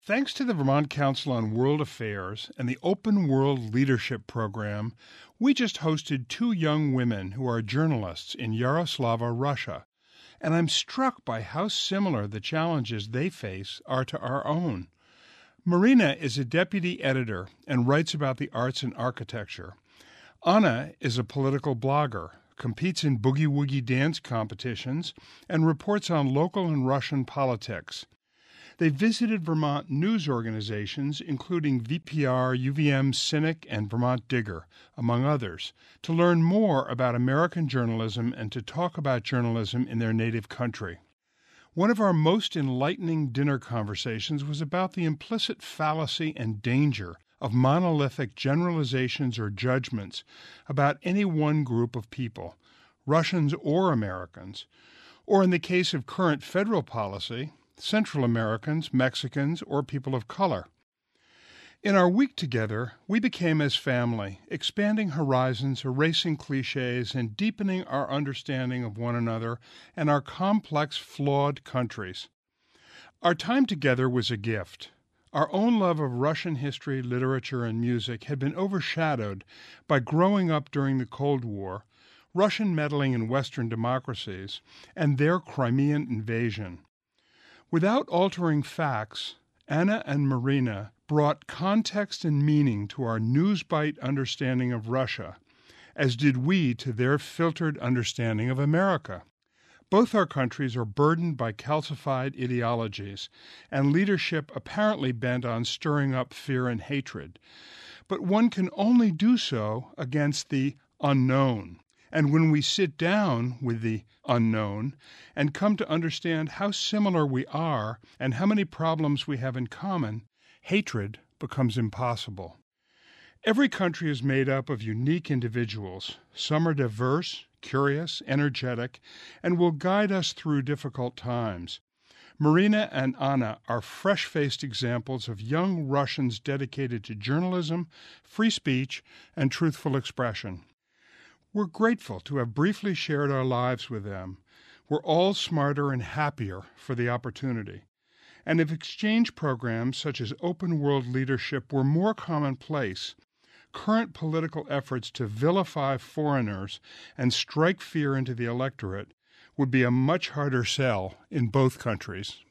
Thanks to the Vermont Council on World Affairs and the Open World Leadership Program, we just hosted two young women who are journalists in Yaroslavl, Russia, and I'm struck by how similar the challenges they face are to our own. Marina is a deputy editor and writes about the arts and architecture. Anna is a political blogger, competes in boogie-woogie dance competitions, and reports on local and Russian politics. They visited Vermont news organizations, including VPR, UVM, Cynic, and Vermont Digger, among others, to learn more about American journalism and to talk about journalism in their native country. One of our most enlightening dinner conversations was about the implicit fallacy and danger of monolithic generalizations or judgments about any one group of people, Russians or Americans, or in the case of current federal policy, Central Americans, Mexicans, or people of color. In our week together, we became as family, expanding horizons, erasing cliches, and deepening our understanding of one another and our complex, flawed countries. Our time together was a gift. Our own love of Russian history, literature, and music had been overshadowed by growing up during the Cold War, Russian meddling in Western democracies, and their Crimean invasion. Without altering facts, Anna and Marina brought context and meaning to our newsbite understanding of Russia, as did we to their filtered understanding of America. Both our countries are burdened by calcified ideologies and leadership apparently bent on stirring up fear and hatred. But one can only do so against the unknown. And when we sit down with the unknown and come to understand how similar we are and how many problems we have in common, hatred becomes impossible. Every country is made up of unique individuals. Some are diverse, curious, energetic, and will guide us through difficult times. Marina and Anna are fresh-faced examples of young Russians dedicated to journalism, free speech, and truthful expression. We're grateful to have briefly shared our lives with them. We're all smarter and happier for the opportunity. And if exchange programs such as Open World Leadership were more commonplace, current political efforts to vilify foreigners and strike fear into the electorate would be a much harder sell in both countries.